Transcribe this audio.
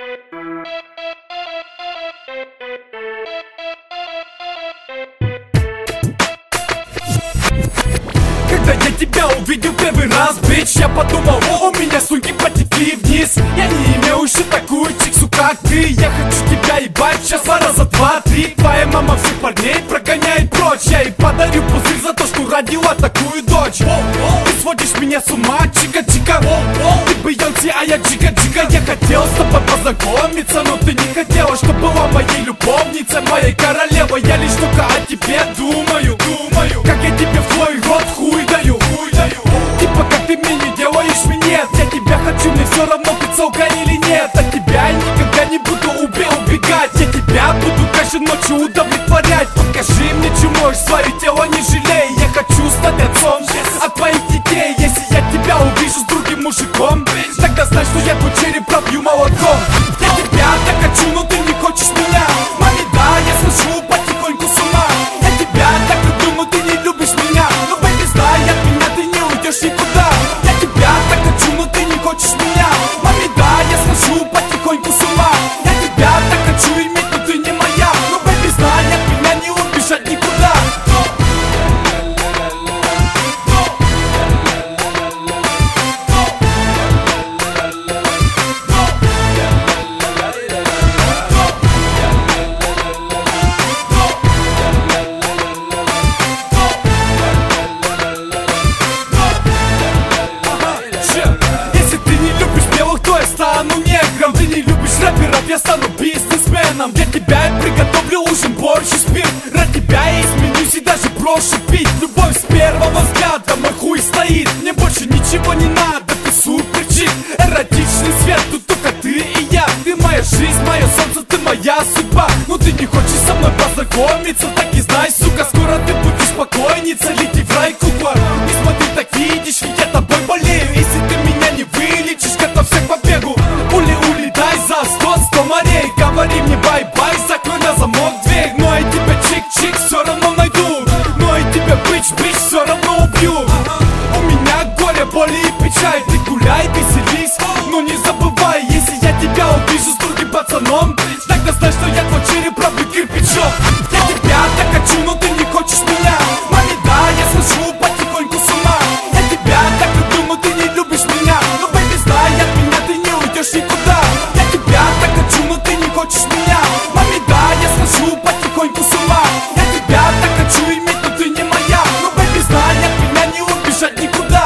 Когда я тебя увидел первый раз, бич, я подумал, о, у меня слюнки потекли вниз. Я не имею еще такую чиксу, как ты. Я хочу тебя ебать сейчас раза два-три. Твоя мама всех парней прогоняет прочь. Я ей подарю пузырь за то, что родила такую дочь. Ты сводишь меня с ума, чика-чика. Ты Бейонсе, а я джига-джига. Я хотел с тобой познакомиться, но ты не хотела, чтобы была моей любовницей, моей королевой. Я лишь только о тебе думаю, как я тебе в твой рот хуй даю. Типа как ты мне не делаешь минет. Я тебя хочу, мне все равно ты целка или нет. От тебя я никогда не буду убегать. Я тебя буду каждой ночью удовлетворять. Покажи мне, чем можешь, свое тело не жалей. Я хочу стать отцом от твоих детей. Если я тебя увижу с другим мужиком, тогда знай, что я твой череп пробью молотком. Я тебя так хочу, но ты не хочешь меня. Маме, да, я схожу потихоньку с ума. Я тебя так люблю, но ты не любишь меня. Но, бэйби, знай, от меня ты не уйдешь никуда. Я тебя так хочу, но ты не хочешь меня. Маме, да, я схожу потихоньку с ума. Я тебя так хочу иметь, но ты не моя. Но, бэйби, знай, от меня не убежать никуда. Негром. Ты не любишь рэперов, я стану бизнесменом. Для тебя я приготовлю ужин, борщ и спирт. Ради тебя я изменюсь и даже брошу пить. Любовь с первого взгляда, мой хуй стоит. Мне больше ничего не надо, ты суперчик. Эротичный свет, тут только ты и я. Ты моя жизнь, мое солнце, ты моя судьба. Но ты не хочешь со мной познакомиться, так и знай, сука, скоро ты будешь покойница. Лети в рай, кукла, не смотри так, видишь, ведь я тобой болею. Если ты меня не вылечишь, готовься к побегу. Ули-ули, дай за 100 морей. Говори мне бай-бай, закрой на замок дверь. Ну и тебя чик-чик все равно найду. Ну и тебя бич-бич все равно убью. У меня горе, боли и печаль. Ты гуляй, веселись, но не забывай. Если я тебя увижу с другим пацаном, тогда знай, что я твой череп пробью кирпичом. Я тебя так хочу, но ты не хочешь меня. Маме, да, я схожу потихоньку с ума. Я тебя так люблю, но ты не любишь меня. Но, бэйби, знай, от меня ты не уйдешь никуда. Я тебя так хочу, но ты не хочешь меня. Маме, да, я схожу потихоньку с ума. Я тебя так хочу иметь, но ты не моя. Но, бэйби, знай, от меня не убежать никуда.